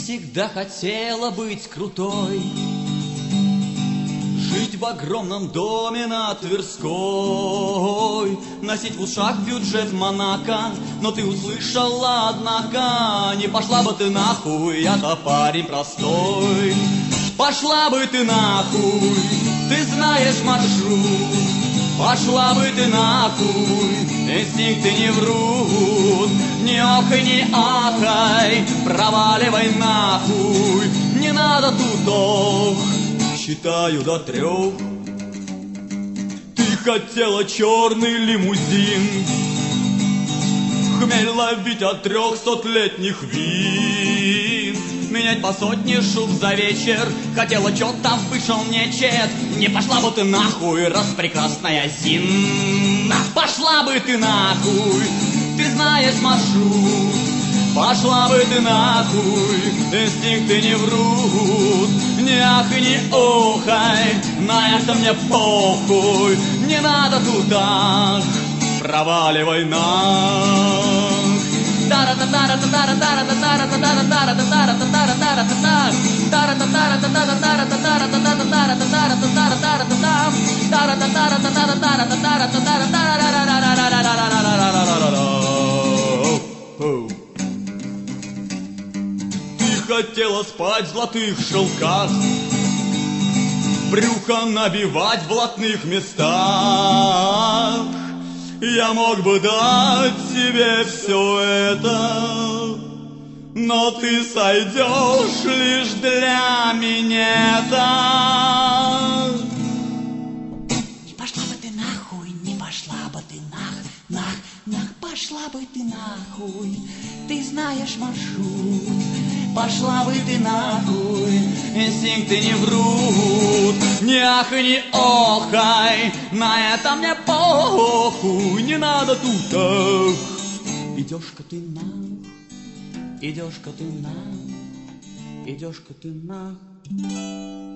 всегда хотела быть крутой, жить в огромном доме на Тверской, носить в ушах бюджет Монако. Но ты услышала, однако, не пошла бы ты нахуй, я-то парень простой. Пошла бы ты нахуй, ты знаешь маршрут. Пошла бы ты нахуй, инстинкты не врут. Не охай, не ахай, проваливай нахуй. Не надо тут ох, считаю до 3. Ты хотела черный лимузин, хмель ловить от 300-летних вин, менять по 100 шуб за вечер. Хотела чё-то, вышел нечет. Не пошла бы ты нахуй, раз прекрасная Зина. Пошла бы ты нахуй, ты знаешь маршрут. Пошла бы ты нахуй, инстинкты не врут. Не ах и не охай, на это мне похуй. Не надо тут ах, проваливай нах. Ты хотела спать в золотых шелках, брюхо набивать в блатных местах. Я мог бы дать тебе все это, но ты сойдешь лишь для минета. Не пошла бы ты нахуй, не пошла бы ты пошла бы ты нахуй. Ты знаешь маршрут. Пошла бы ты нахуй, инстинкты не врут. Не ах и не охай, на это мне похуй. Не надо тут ах. Идешь-ка ты нах, идешь-ка ты нах, идешь-ка ты нах.